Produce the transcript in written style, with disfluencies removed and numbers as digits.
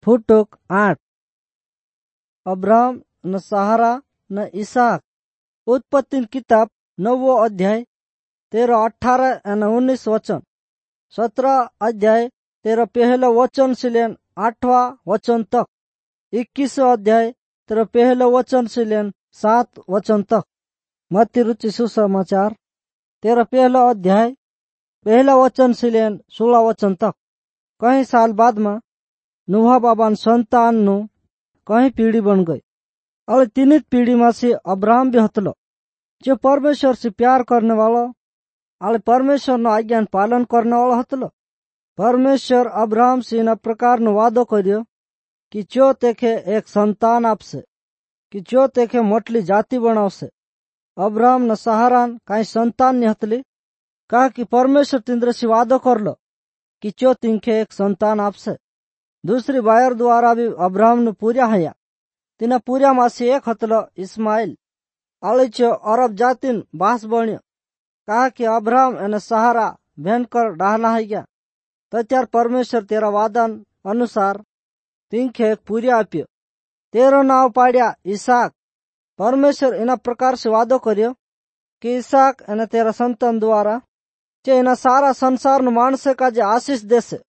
ફૂટુક 8 Abraham ન સહારા ન ઈસાક उत्पत्ति किताब 9 अध्याय 13, 18 અને 19 वचन 17 अध्याय 13 पहला वचन से लेन 8वां वचन तक 21 अध्याय 13 पहला वचन से लेन 7 वचन तक मत्ती रुचि सुसमाचार 13 पहला अध्याय पहला वचन से लेन 16 वचन तक कहीं साल बाद में नुहा बाबा संतान नु कहीं पीढ़ी बन गई और तीन पीढ़ी में से अब्राहम भी हतलो जो परमेश्वर से प्यार करने वाला और परमेश्वर नो आज्ञा पालन करने वाला हतलो। परमेश्वर अब्राहम से इन प्रकार नो वादो कर्यो कि जो तेखे एक संतान आपसे कि जो तेखे मोटली जाति बनावसे। अब्राहम न सहारान कहीं संतान नहीं हतली कहा कि परमेश्वर तिंद्र से वादो कर लो कि जो तिंखे एक संतान आपसे। दूसरी बायर द्वारा भी अब्राहम ने पूरा हया तिना पूरा मासी एक हतलो इस्माइल आलिचो अरब जातिन बास बण्यो कहा कि अब्राहम एने सहारा भयंकर डाहना है गया तो त्यार परमेश्वर तेरा वादन अनुसार तिंखे एक पूरी आप्यो तेरो नाव पाड्या ईसाक। परमेश्वर इना प्रकार से वादो कर्यो कि ईसाक एने तेरा संतान द्वारा चे इना सारा संसार न मानसे का जे आशीष देसे